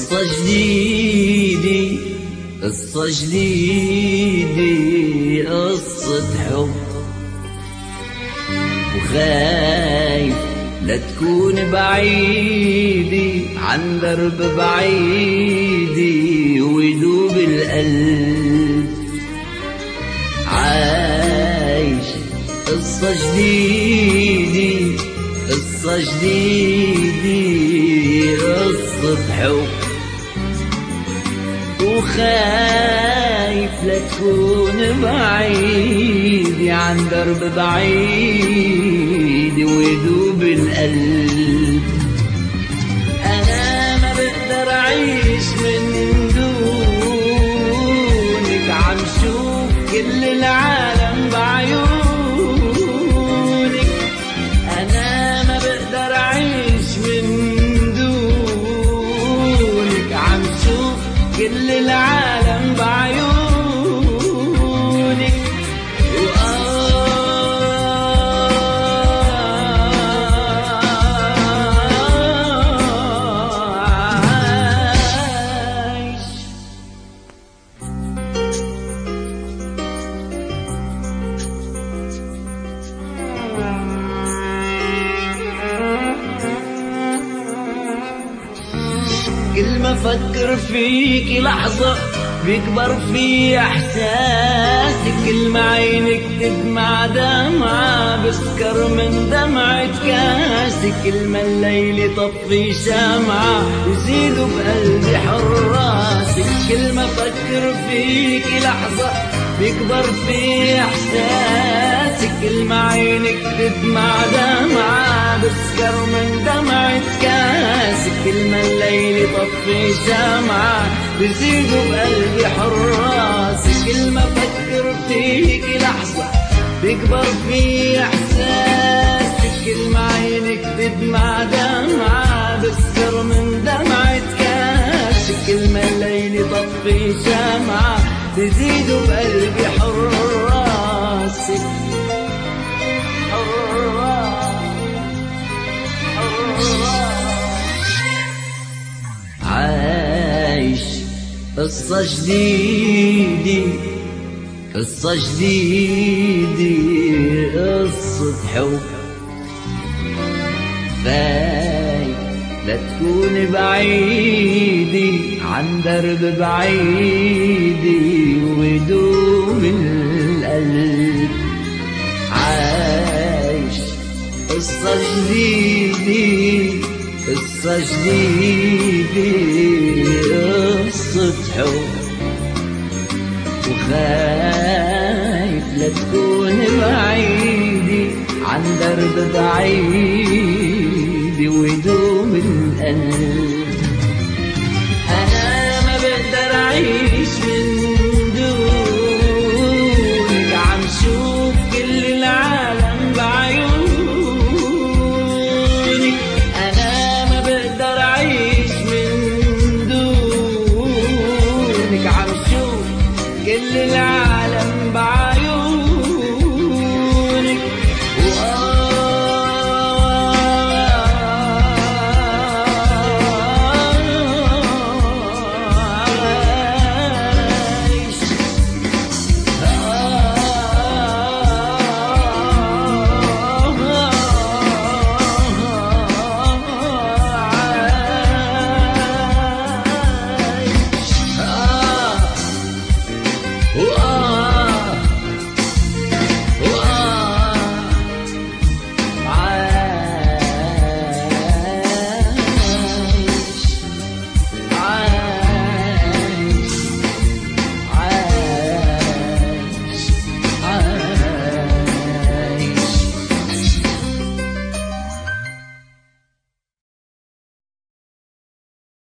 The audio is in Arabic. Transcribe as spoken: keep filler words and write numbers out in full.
قصة جديدة قصة جديدة قصة حب، وخايف لا تكون بعيدة عن درب بعيدة ويدوب القلب. عايش قصة جديدة قصة جديدة قصة حب، وخايف لا تكون بعيد عن درب بعيد ويدوب القلب. أنا ما بقدر أعيش من دونك، عم شوف كل العالم بعيونك. أنا ما بقدر أعيش من دونك، عم شوف كل العالم بعيونك. كل ما افكر فيك لحظة بيكبر في احساسك، كل ما عينك تدمع دمعة بسكر من دمعة كاسك، كل ما الليل يطفي شمعة يزيدوا بقلبي حراسك. كل ما افكر فيك لحظة بيكبر في احساسك، كل ما عينك تدمع دمعة بسكر من دمعة كاسك، كل ما الليل يطفي شمعة بزيدوا بقلبي حراسك. كل ما افكر فيك لحظة بيكبر في احساسك، كل ما عينك تدمع دمعة بسكر من دمعة كاسك، كل ما الليل يطفي شمعة تزيدوا بقلبي حراسك. عايش قصة جديدة قصة جديدة قصة حب، خايف لا تكون بعيدة عن درب بعيدة ويدوم القلب. عايش قصة جديدة قصة جديدة قصة حب، وخايف لا تكون بعيدة عن درب بعيد ويدوم القلب.